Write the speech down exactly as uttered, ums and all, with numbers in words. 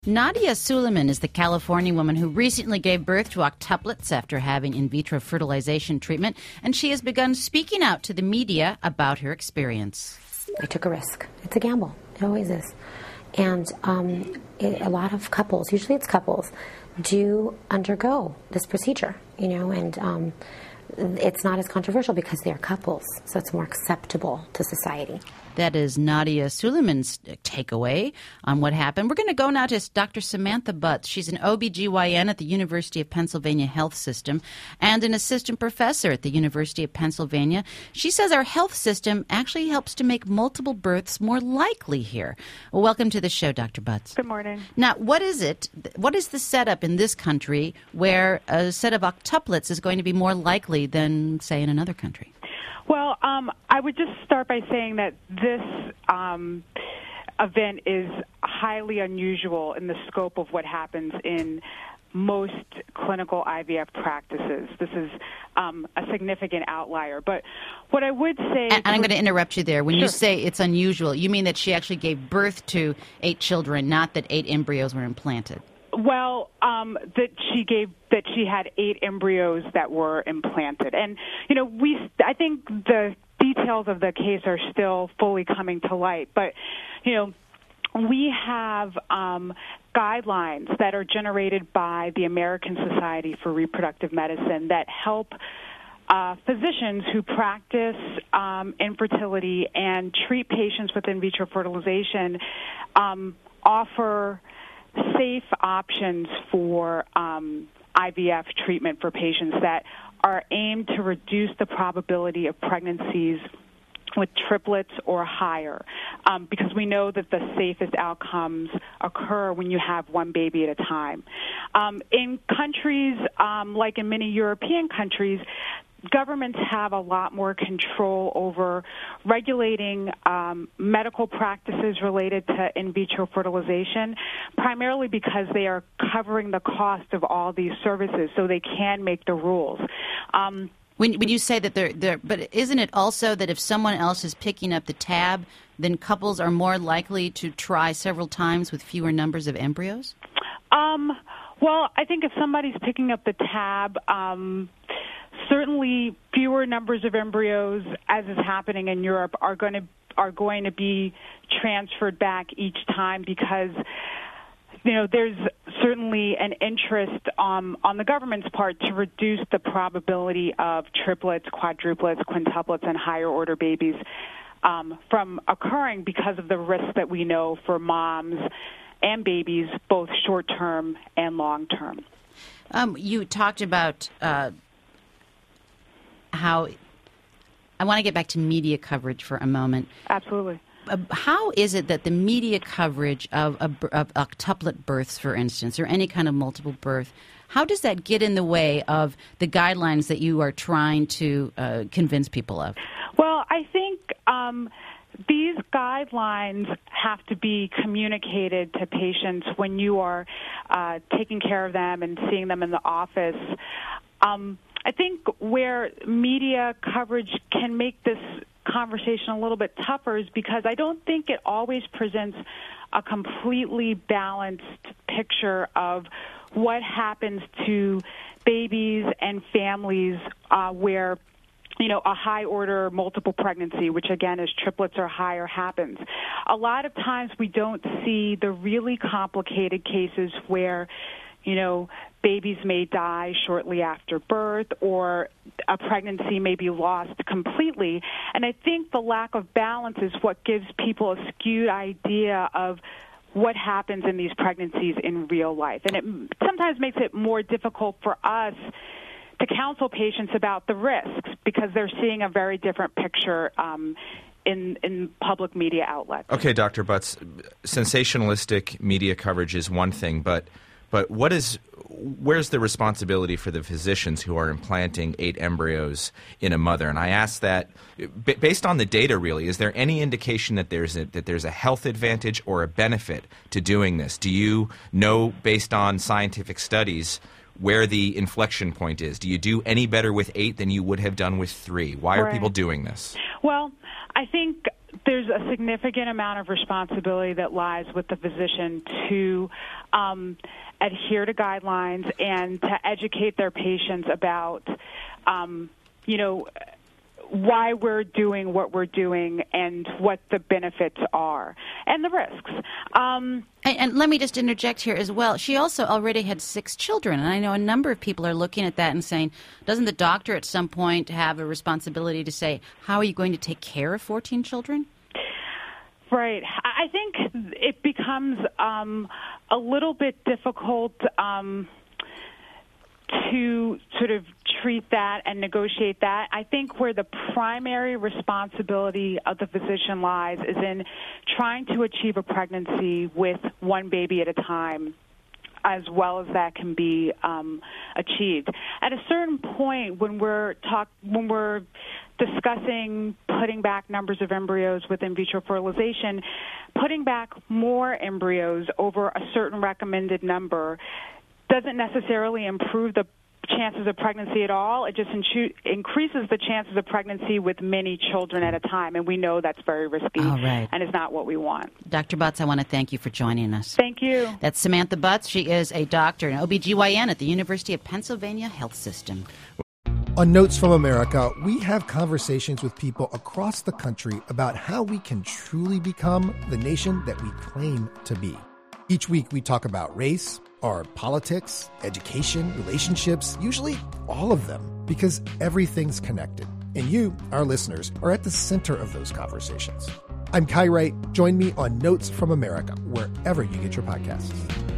Nadia Suleiman is the California woman who recently gave birth to octuplets after having in vitro fertilization treatment, and she has begun speaking out to the media about her experience. I took a risk. It's a gamble. It always is. And um, it, a lot of couples, usually it's couples, do undergo this procedure, you know, and um, it's not as controversial because they're couples, so it's more acceptable to society. That is Nadia Suleiman's takeaway on what happened. We're going to go now to Doctor Samantha Butts. She's an O B G Y N at the University of Pennsylvania Health System and an assistant professor at the University of Pennsylvania. She says our health system actually helps to make multiple births more likely here. Well, welcome to the show, Doctor Butts. Good morning. Now, what is it? What is the setup in this country where a set of octuplets is going to be more likely than, say, in another country? Well, um, I would just start by saying that this um, event is highly unusual in the scope of what happens in most clinical I V F practices. This is um, a significant outlier. But what I would say... And, and I'm going to interrupt you there. When Sure. you say it's unusual, you mean that she actually gave birth to eight children, not that eight embryos were implanted. Well, um, that she gave that she had eight embryos that were implanted, and you know, we I think the details of the case are still fully coming to light. But you know, we have um, guidelines that are generated by the American Society for Reproductive Medicine that help uh, physicians who practice um, infertility and treat patients with in vitro fertilization um, offer safe options for um, I V F treatment for patients that are aimed to reduce the probability of pregnancies with triplets or higher, um, because we know that the safest outcomes occur when you have one baby at a time. Um, in countries um, like in many European countries, governments have a lot more control over regulating um, medical practices related to in vitro fertilization, primarily because they are covering the cost of all these services, so they can make the rules. Um, When, when you say that they're, they're, but isn't it also that if someone else is picking up the tab, then couples are more likely to try several times with fewer numbers of embryos? Um, well, I think if somebody's picking up the tab, um, certainly fewer numbers of embryos, as is happening in Europe, are going to are going to be transferred back each time because, you know, there's certainly an interest um, on the government's part to reduce the probability of triplets, quadruplets, quintuplets, and higher order babies um, from occurring because of the risks that we know for moms and babies, both short-term and long-term. Um, you talked about uh, how – I want to get back to media coverage for a moment. Absolutely. Uh, how is it that the media coverage of, of, of octuplet births, for instance, or any kind of multiple birth, how does that get in the way of the guidelines that you are trying to uh, convince people of? Well, I think um, these guidelines have to be communicated to patients when you are uh, taking care of them and seeing them in the office. Um, I think where media coverage can make this conversation a little bit tougher is because I don't think it always presents a completely balanced picture of what happens to babies and families uh, where, you know, a high-order multiple pregnancy, which again is triplets or higher, happens. A lot of times we don't see the really complicated cases where, you know, babies may die shortly after birth or a pregnancy may be lost completely. And I think the lack of balance is what gives people a skewed idea of what happens in these pregnancies in real life. And it sometimes makes it more difficult for us to counsel patients about the risks because they're seeing a very different picture um, in, in public media outlets. Okay, Doctor Butts, sensationalistic media coverage is one thing, but But what is, where's the responsibility for the physicians who are implanting eight embryos in a mother? And I ask that b- based on the data, really, is there any indication that there's a, that there's a health advantage or a benefit to doing this? Do you know, based on scientific studies, where the inflection point is? Do you do any better with eight than you would have done with three? Why are Right. people doing this? Well, I think there's a significant amount of responsibility that lies with the physician to um, adhere to guidelines and to educate their patients about, um, you know, why we're doing what we're doing and what the benefits are and the risks. Um, and, and let me just interject here as well. She also already had six children, and I know a number of people are looking at that and saying, doesn't the doctor at some point have a responsibility to say, how are you going to take care of fourteen children? Right. I think it becomes um, a little bit difficult um, to sort of treat that and negotiate that. I think where the primary responsibility of the physician lies is in trying to achieve a pregnancy with one baby at a time, as well as that can be um, achieved. At a certain point, when we're talk, when we're discussing putting back numbers of embryos with in vitro fertilization, putting back more embryos over a certain recommended number doesn't necessarily improve the chances of pregnancy at all. It just inchu- increases the chances of pregnancy with many children at a time, and we know that's very risky all right. and is not what we want. Doctor Butts, I want to thank you for joining us. Thank you. That's Samantha Butts. She is a doctor, an O B G Y N at the University of Pennsylvania Health System. On Notes from America, we have conversations with people across the country about how we can truly become the nation that we claim to be. Each week we talk about race, our politics, education, relationships, usually all of them, because everything's connected. And you, our listeners, are at the center of those conversations. I'm Kai Wright. Join me on Notes from America, wherever you get your podcasts.